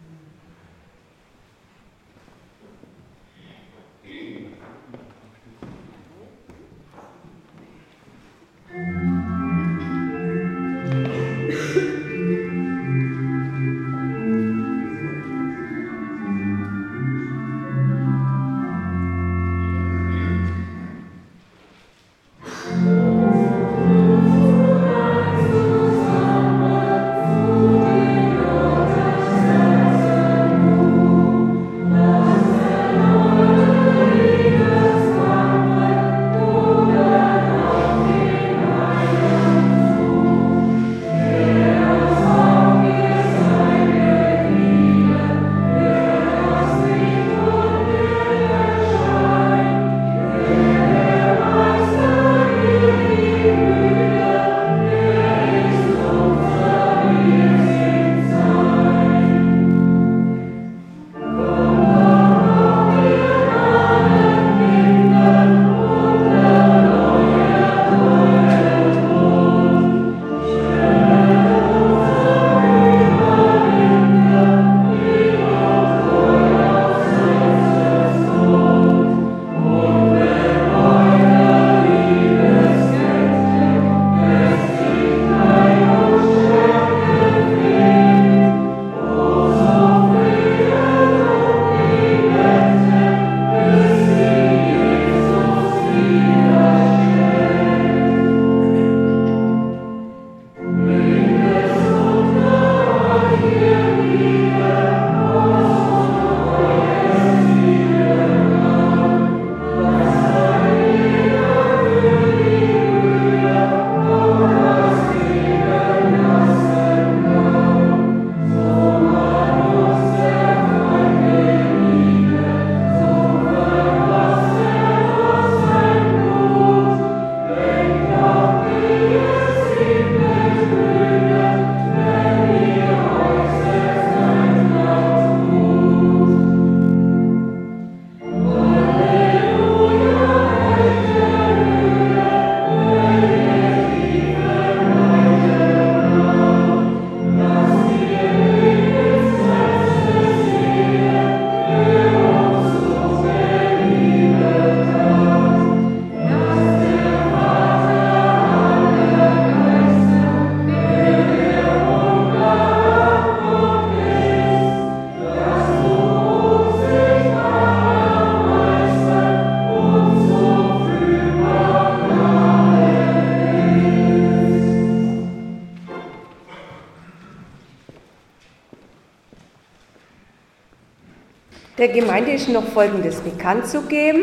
S2: Der Gemeinde ist noch Folgendes bekannt zu geben.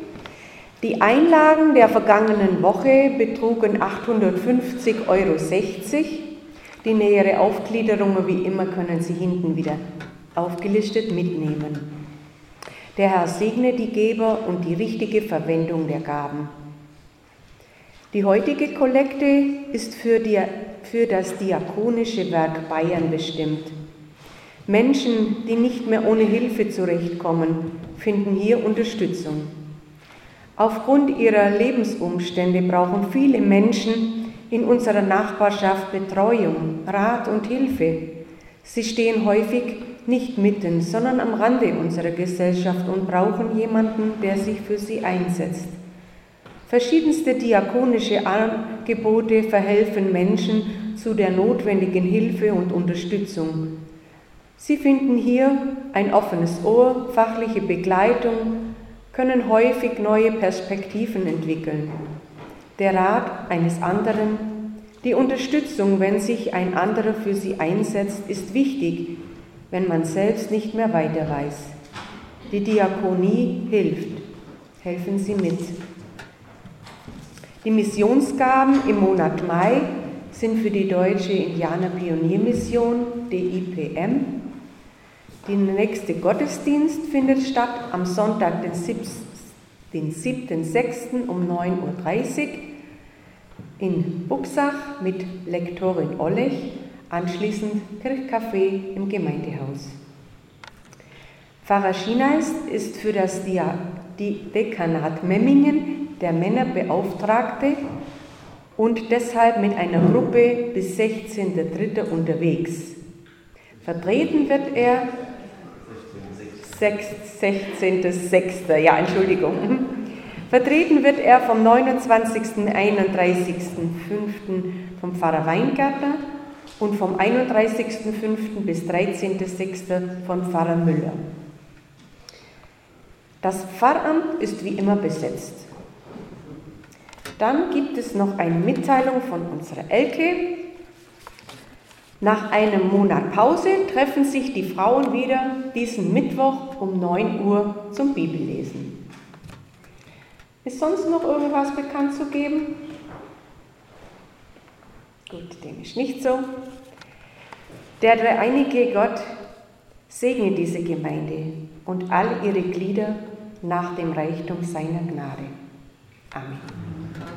S2: Die Einlagen der vergangenen Woche betrugen achthundertfünfzig Euro sechzig. Die nähere Aufgliederung, wie immer, können Sie hinten wieder aufgelistet mitnehmen. Der Herr segne die Geber und die richtige Verwendung der Gaben. Die heutige Kollekte ist für, die, für das diakonische Werk Bayern bestimmt. Menschen, die nicht mehr ohne Hilfe zurechtkommen, finden hier Unterstützung. Aufgrund ihrer Lebensumstände brauchen viele Menschen in unserer Nachbarschaft Betreuung, Rat und Hilfe. Sie stehen häufig nicht mitten, sondern am Rande unserer Gesellschaft und brauchen jemanden, der sich für sie einsetzt. Verschiedenste diakonische Angebote verhelfen Menschen zu der notwendigen Hilfe und Unterstützung. Sie finden hier ein offenes Ohr, fachliche Begleitung, können häufig neue Perspektiven entwickeln. Der Rat eines anderen, die Unterstützung, wenn sich ein anderer für sie einsetzt, ist wichtig, wenn man selbst nicht mehr weiter weiß. Die Diakonie hilft. Helfen Sie mit. Die Missionsgaben im Monat Mai sind für die Deutsche Indianer-Pioniermission, D I P M. Der nächste Gottesdienst findet statt am Sonntag, den siebten sechsten um neun Uhr dreißig in Buxach mit Lektorin Ollech, anschließend Kirchcafé im Gemeindehaus. Pfarrer Schieneist ist für das Dekanat Memmingen der Männerbeauftragte und deshalb mit einer Gruppe bis sechzehnten dritten unterwegs. Vertreten wird er sechzehnten sechsten Ja, Entschuldigung. Vertreten wird er vom neunundzwanzigsten bis einunddreißigsten fünften vom Pfarrer Weingärtner und vom einunddreißigsten fünften bis dreizehnten sechsten von Pfarrer Müller. Das Pfarramt ist wie immer besetzt. Dann gibt es noch eine Mitteilung von unserer Elke. Nach einem Monat Pause treffen sich die Frauen wieder diesen Mittwoch um neun Uhr zum Bibellesen. Ist sonst noch irgendwas bekannt zu geben? Gut, dem ist nicht so. Der dreieinige Gott segne diese Gemeinde und all ihre Glieder nach dem Reichtum seiner Gnade. Amen.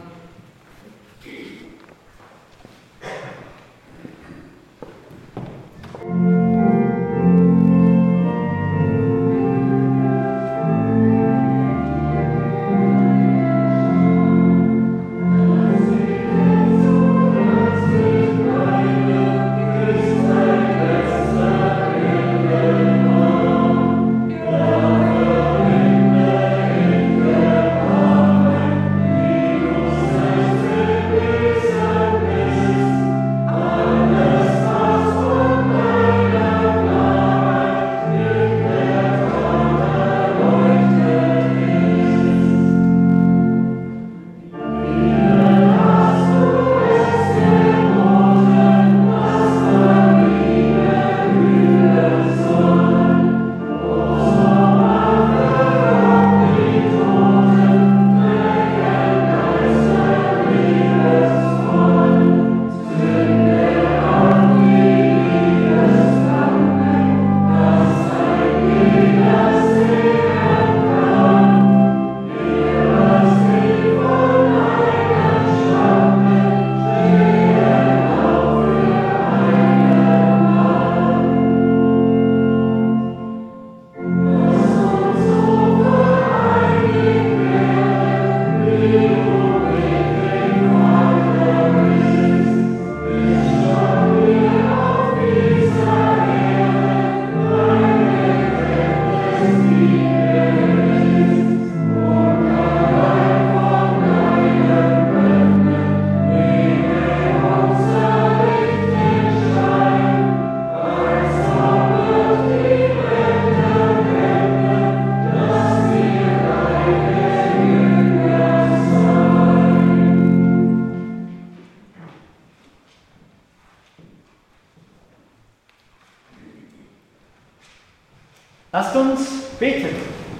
S4: Lasst uns beten.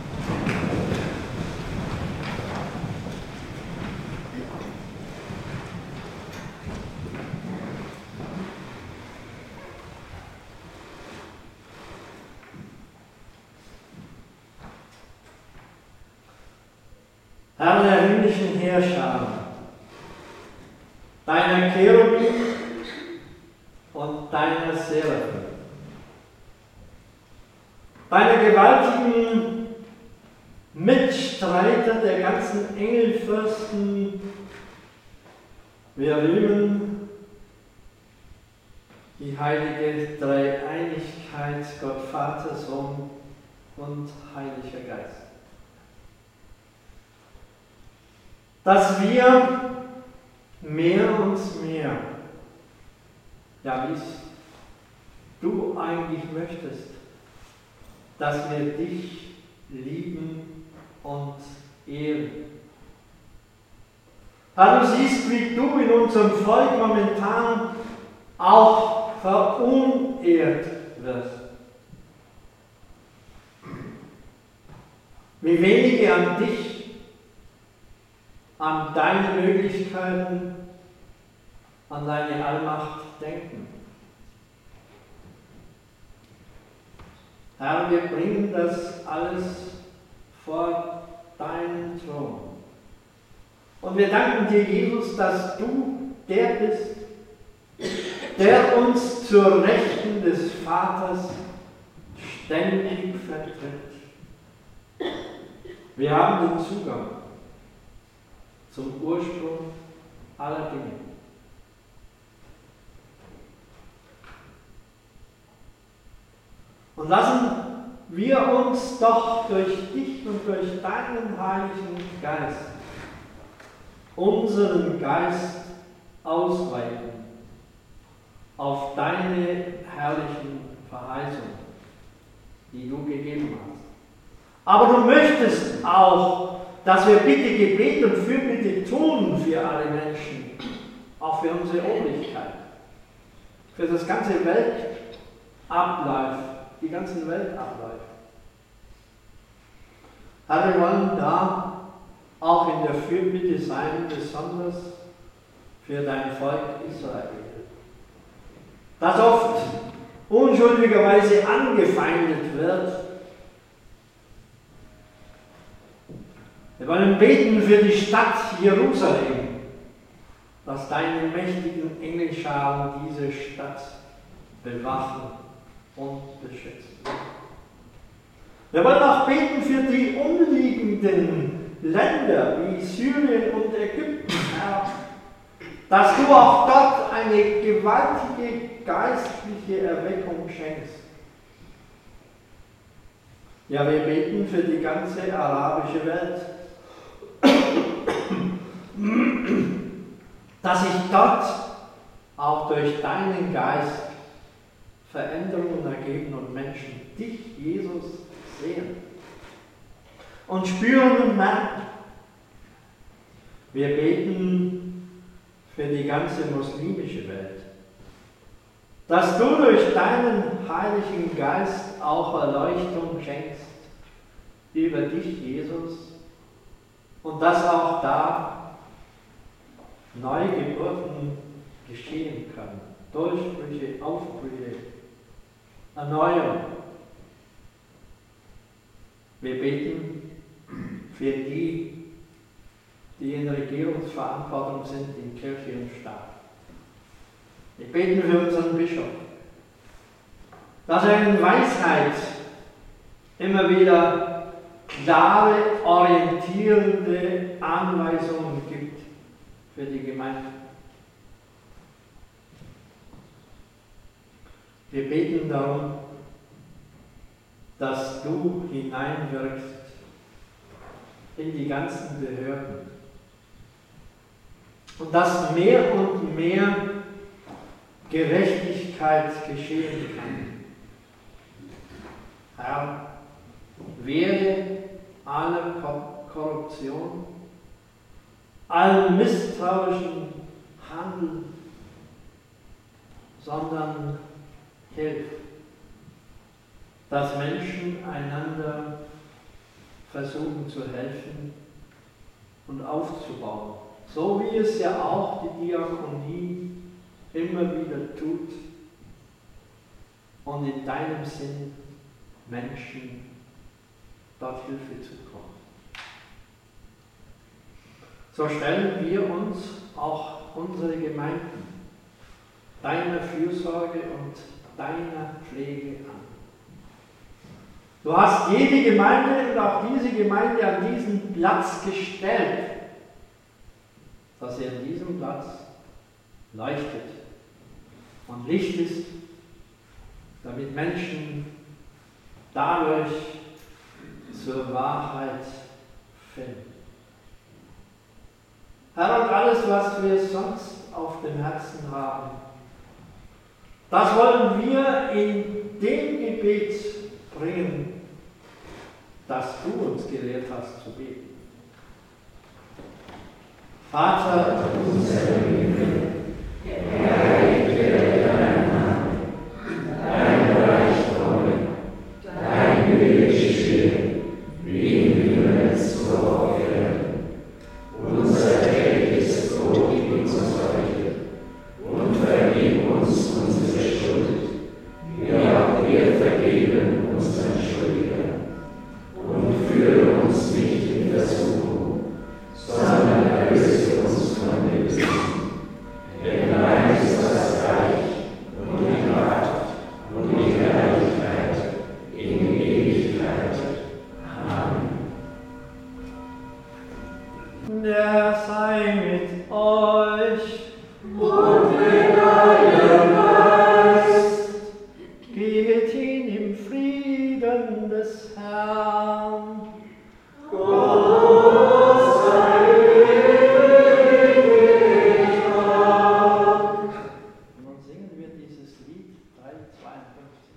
S4: Herr der himmlischen Heerscharen, deiner Cherubim und deiner Seraphim, deine gewaltigen Mitstreiter der ganzen Engelfürsten, Wir rühmen die heilige Dreieinigkeit, Gott Vater, Sohn und Heiliger Geist. Dass wir mehr und mehr, ja, wie es du eigentlich möchtest, dass wir dich lieben und ehren. Herr, du siehst, wie du in unserem Volk momentan auch verunehrt wirst. Wie wenige an dich, an deine Möglichkeiten, an deine Allmacht denken. Herr, wir bringen das alles vor deinen Thron. Und wir danken dir, Jesus, dass du der bist, der uns zur Rechten des Vaters ständig vertritt. Wir haben den Zugang zum Ursprung aller Dinge. Und lassen wir uns doch durch dich und durch deinen Heiligen Geist unseren Geist ausweiten auf deine herrlichen Verheißungen, die du gegeben hast. Aber du möchtest auch, dass wir Bitte, Gebet und Fürbitte tun für alle Menschen, auch für unsere Obrigkeit, für das ganze Weltablauf, die ganzen Weltabläufe. Herr, wir wollen da auch in der Fürbitte sein, besonders für dein Volk Israel, das oft unschuldigerweise angefeindet wird. Wir wollen beten für die Stadt Jerusalem, dass deine mächtigen Engelscharen diese Stadt bewachen und beschützen. Wir wollen auch beten für die umliegenden Länder wie Syrien und Ägypten, Herr, dass du auch dort eine gewaltige geistliche Erweckung schenkst. Ja, wir beten für die ganze arabische Welt, dass sich dort auch durch deinen Geist Veränderungen ergeben und Menschen dich, Jesus, sehen und spüren und merken. Wir beten für die ganze muslimische Welt, dass du durch deinen Heiligen Geist auch Erleuchtung schenkst über dich, Jesus, und dass auch da Neugeburten geschehen können, Durchbrüche, Aufbrüche, Erneuerung. Wir beten für die, die in Regierungsverantwortung sind in Kirche und Staat. Wir beten für unseren Bischof, dass er in Weisheit immer wieder klare, orientierende Anweisungen gibt für die Gemeinde. Wir beten darum, dass du hineinwirkst in die ganzen Behörden und dass mehr und mehr Gerechtigkeit geschehen kann. Herr, wehre alle Korruption, allen misstrauischen Handel, sondern hilf, dass Menschen einander versuchen zu helfen und aufzubauen. So wie es ja auch die Diakonie immer wieder tut und in deinem Sinn Menschen dort Hilfe zukommt. So stellen wir uns auch unsere Gemeinden deiner Fürsorge und deiner Pflege an. Du hast jede Gemeinde und auch diese Gemeinde an diesen Platz gestellt, dass sie an diesem Platz leuchtet und Licht ist, damit Menschen dadurch zur Wahrheit finden. Herr, und alles, was wir sonst auf dem Herzen haben, das wollen wir in dem Gebet bringen, das du uns gelehrt hast zu beten. Vater, unser Himmel, geheiligt werde dein Name, dein Reich komme, dein Wille geschehe, wie im Himmel so auf Erden. Unser tägliches Brot gib uns heute und vergib uns unsere Schuld, wie auch wir vergeben unseren Schuldigern. Und führe uns nicht in Versuchung, sondern erlöse uns von dem Bösen. Denn dein ist das Reich und die Macht und die Herrlichkeit in Ewigkeit. Amen. Der Herr sei mit euch und mit eurem Geist. Geht hin im Frieden des Herrn. Gott sei ewig Dank. Und nun singen wir dieses Lied dreihundertzweiundfünfzig.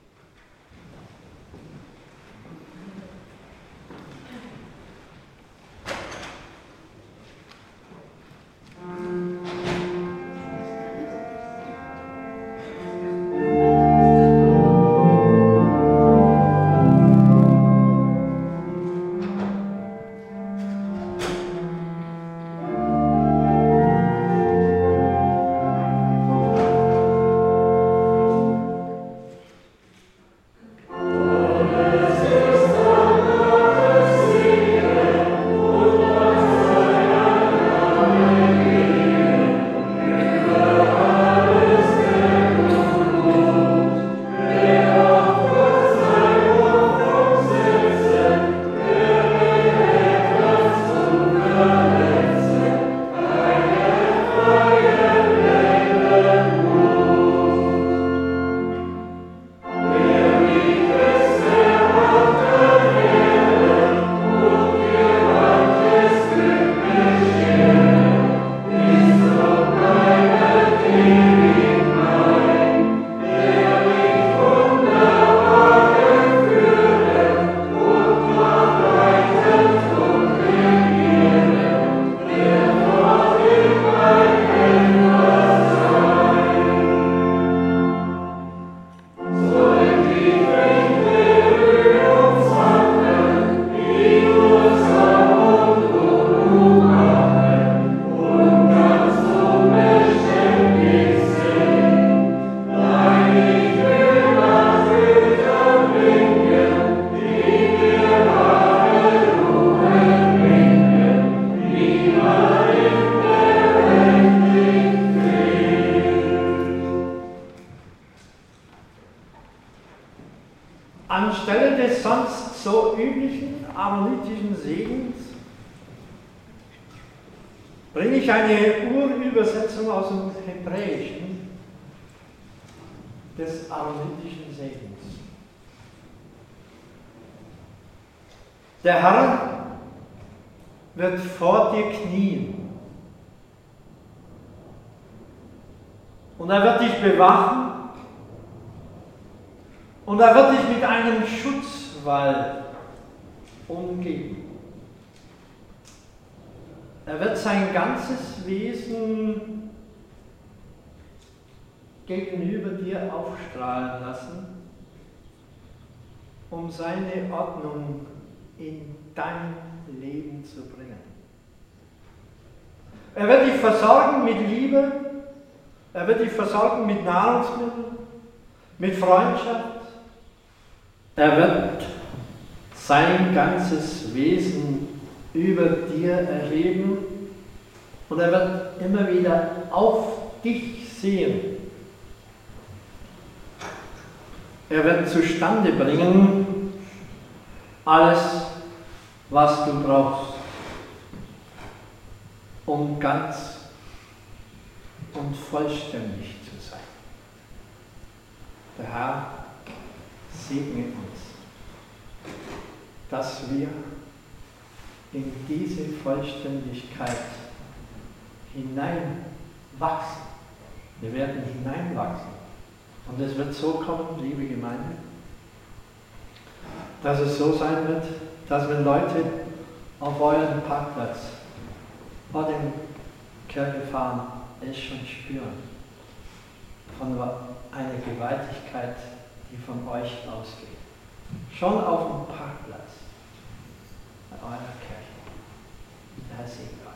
S4: Anstelle des sonst so üblichen aronitischen Segens bringe ich eine Urübersetzung aus dem Hebräischen des aronitischen Segens. Der Herr wird vor dir knien und er wird dich bewachen und er wird dich mit einem Schutzwall umgeben. Er wird sein ganzes Wesen gegenüber dir aufstrahlen lassen, um seine Ordnung in dein Leben zu bringen. Er wird dich versorgen mit Liebe, er wird dich versorgen mit Nahrungsmitteln, mit Freundschaft. Er wird sein ganzes Wesen über dir erheben und er wird immer wieder auf dich sehen. Er wird zustande bringen alles, was du brauchst, um ganz und vollständig zu sein. Der Herr segne uns, dass wir in diese Vollständigkeit hineinwachsen. Wir werden hineinwachsen. Und es wird so kommen, liebe Gemeinde, dass es so sein wird, dass wenn Leute auf euren Parkplatz vor dem Kirche fahren, es schon spüren von einer Gewaltigkeit, die von euch ausgeht. Schon auf dem Parkplatz bei eurer Kirche. Der Herr segne euch.